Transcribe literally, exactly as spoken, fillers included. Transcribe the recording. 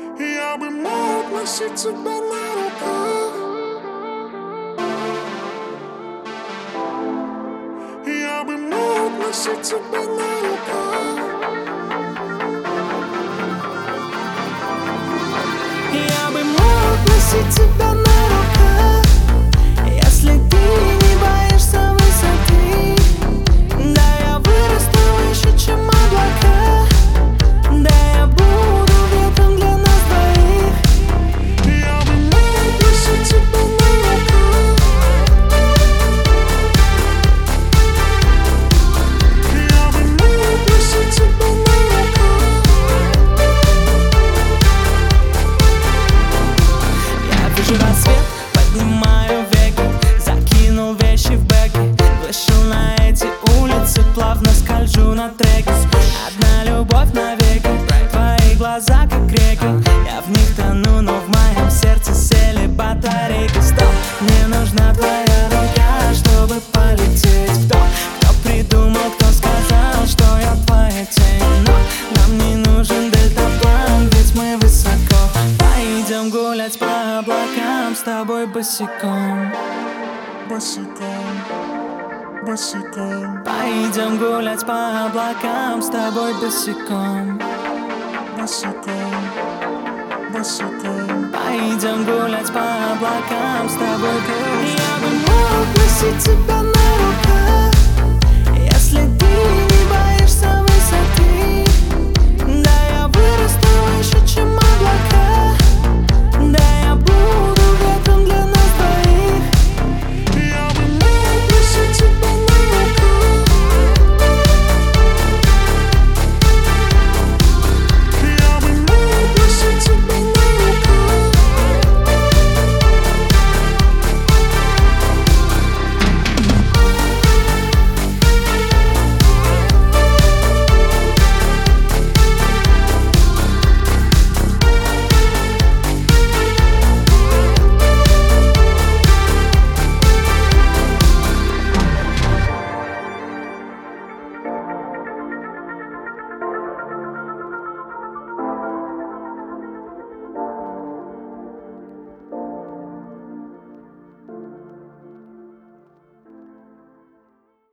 Я бы мог носить тебя на руках. Я бы мог носить тебя на руках. Я бы мог носить тебя на руках, если ты не боишься высоты. Да, я вырасту выше, чем облака. Да, я буду ветром для нас двоих. Я бы мог носить тебя на руках. Я бы мог носить тебя на руках. Я вижу рассвет, поднимаю веки, закинул вещи в бэги, вышел на эти улицы, плавно скольжу на треке. Одна любовь навеки, твои глаза как реки. Я в них тону, но в моем сердце сели батарейки. Стоп, мне нужна твоя рука, чтобы полететь. Кто, кто придумал, кто сказал, что я твоя тень? Но нам не нужен дельтаплан, ведь мы высоко. Пойдем гулять по облакам с тобой босиком. Босиком, босиком. Пойдем гулять по облакам с тобой босиком. Босиком, босиком. Пойдем гулять по облакам с тобой. Я бы мог носить тебя на руках.